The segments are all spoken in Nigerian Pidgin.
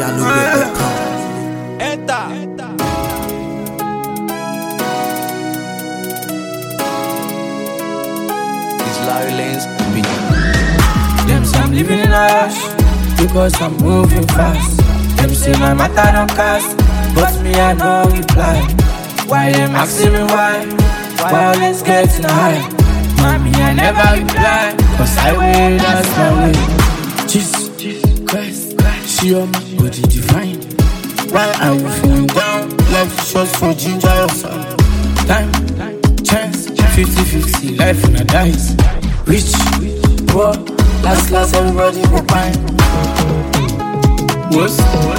NigerLoaded.com. Enter. It's Larry Lane's beat. Them say I'm living in a rush because I'm moving fast. Them say my matter don't cast, but me I no reply. Why them asking me why? Violence getting high. Mommy I never reply, cause I wait, that's my way. Jesus Christ, she on my body divine. Why are you feeling down? Life is short for ginger yourself. Time, chance, 50-50, life in a dice. Rich, poor, last everybody go fine. What's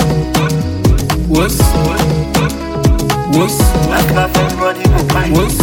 last everybody go fine. What's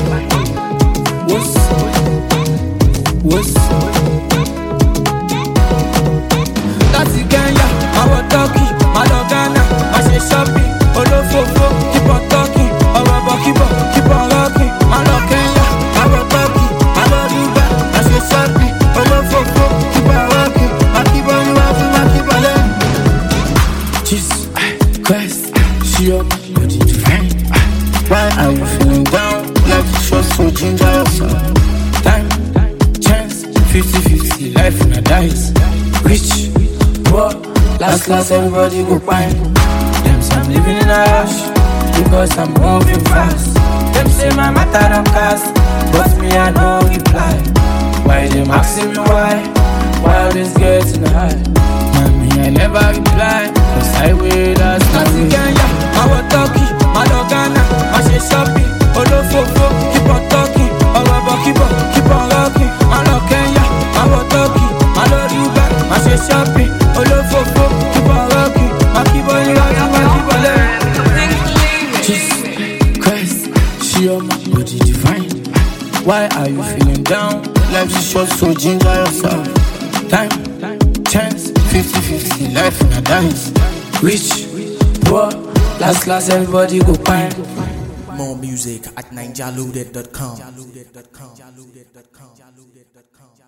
that's the Kenya, our Turkey, my Ghana, I say shopping, Olofofo, keep on talking, our keep on rocking, my Kenya, our Turkey, our Dubai, I say shopping, Olofofo, keep on rocking, I keep on rocking, I keep on learning. Jesus Christ, she on my body divine. Why are you feeling down? Life is short, so ginger yourself. Time, chance, 50-50, life in a dice. Rich, poor, last everybody go fine. Them say I'm living in a rush because I'm moving fast. Them say my matter don't cast, but me I no reply. Why them asking me why? Why this getting high? Mommy I never reply, cause I wait, that's my way. Kenya, our Turkey, my Ghana, I say shopping, Olofofo, keep on talking, our keep on rocking, my Kenya, our Turkey, my Dubai, I say shopping, Olofofo, keep on rocking, I keep on rocking, I keep on learning. Jesus Christ, she on my body divine. Why are you feeling down? Life is short, so ginger yourself. Time, chance, 50-50, life in a dice. Rich, poor, last everybody go fine. More music at NigerLoaded.com.